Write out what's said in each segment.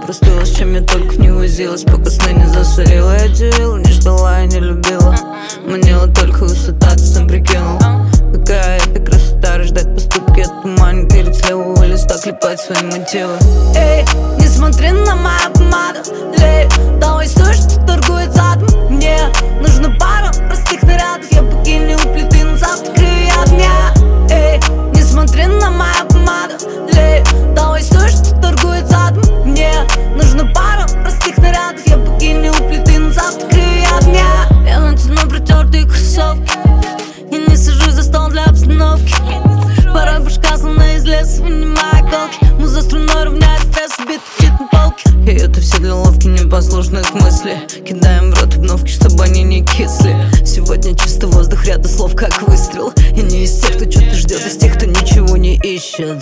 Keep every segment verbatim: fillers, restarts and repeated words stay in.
простылась, чем я только не возилась, пока сны не засорила. Я делила, не ждала и не любила, манила только высота, ты сам прикинул. Какая это красота, рождать поступки от тумани, перед с левого листа клепать свои мотивы. Эй, не смотри на мою помаду, лей, давай стой, что торгует задом. Мне нужна пара простых нарядов, я богиня у плиты на завтрак и огня. Эй, не смотри на мою помаду, лей, давай стой, что торгует задом. Мне нужна пара простых нарядов, я богиня у плиты на завтрак и огня. Я натяну протертые кроссовки и не сажусь за стол для обстановки. Порой башка словно из леса вынимая колки. Муза струной равняет стресс, бит чит на полке. И это все для ловки непослушных мыслей. Кидаем в рот обновки, чтобы они не кисли. Сегодня чистый воздух, ряда слов как выстрел. Я не из тех, кто что-то ждет, из тех, кто ничего не ищет.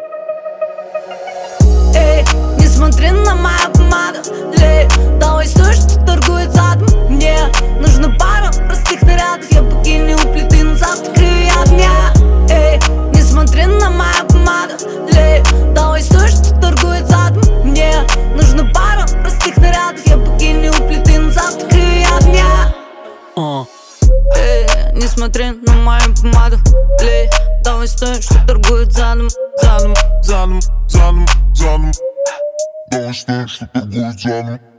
Эй, не смотри на мою помаду, лей, давай стой, что торгует задом. Мне нужна пара простых нарядов, я богиня у плиты на завтрак и огня. Эй, не смотри на мою помаду, лей, давай стой, что торгует задом. Мне нужна пара простых нарядов, я богиня у плиты на завтрак и огня. uh. Эй, не смотри на мою помаду, лей, давай стой, что торгует задом. Задом, задом, задом, задом. Давай стой, что торгует задом.